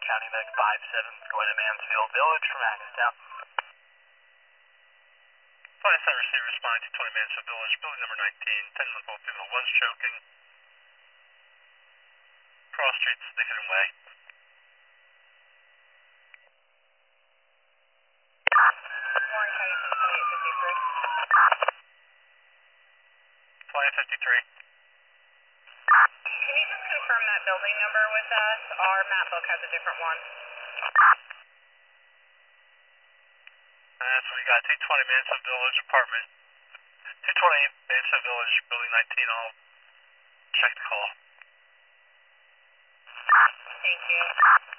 County Med 57 going to Mansfield Village from Hackettstown. 57 receiver responding to 20 Mansfield Village, building number 19, 10 month old female was choking. Cross streets, Dickinson Way. Warren County 2853. 2053. Can you just confirm that building number with us? Our map book has a different one. So we got 220 Mansfield Village apartment, 220 Mansfield Village, building 19. I'll check the call. Thank you.